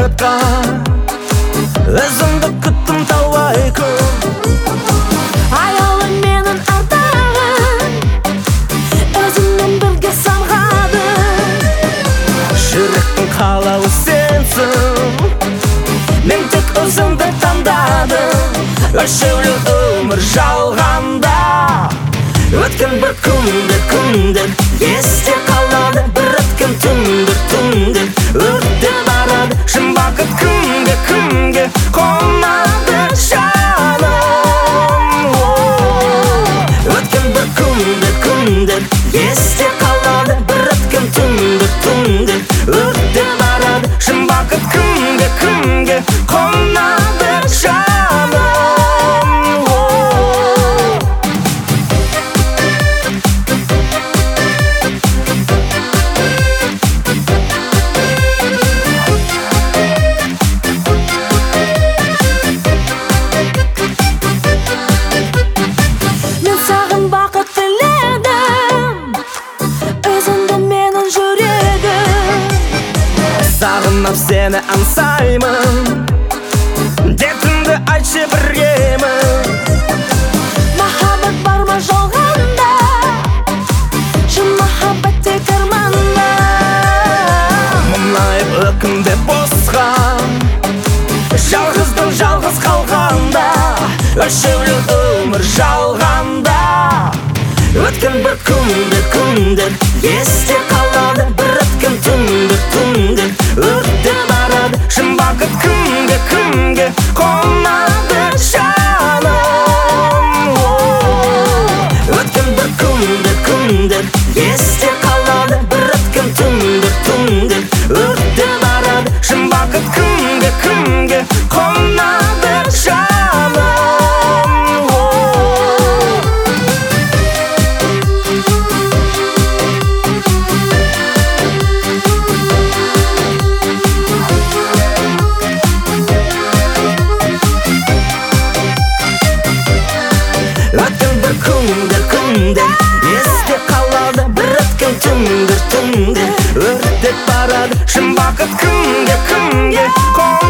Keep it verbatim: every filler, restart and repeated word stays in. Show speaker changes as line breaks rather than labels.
бақытқа өзімді күттім талай күн.
Аялым менің ардағым, өзіммен бірге самғадым.
Жүректің қалауы сенсің, мен тек өзімді таңдадым. Өлшеулі өмір жалғанда, өткен бір күндер, күндер есте қалады. Бір өткен түндер, түндер өтіп барады. Шын бақыт кімге, кімге қонады жаным. Өткен бір күндер, күндер есте қалады. Бір өткен түндер, түндер өтіп барады. Шын бақыт кімге, кімге қонады жаным. Сағынып сені аңсаймын, дертімді айтшы біргемін.
Махаббат бар ма жолғанда, шын махаббат тек арманда.
Мұңайып өкінбе босқа, жалғыздың жалғыз қалғанда. Өлшеулі өмір жалғанда, өткен бір күндер, күндер есте қалады. Бір өткен түндер, түндер өтіп барады. Шын бақыт кімге, кімге қонады жаным. Өткен бір күндер, күндер есте қалады. Бір өткен түндер, түндер өтіп барады. Шын бақыт кімге, кімге қонады жаным. Өткен бір күндер, күндер есте қалады. Бір өткен түндер, түндер өтіп барады. Шын бақыт кімге, кімге қонады.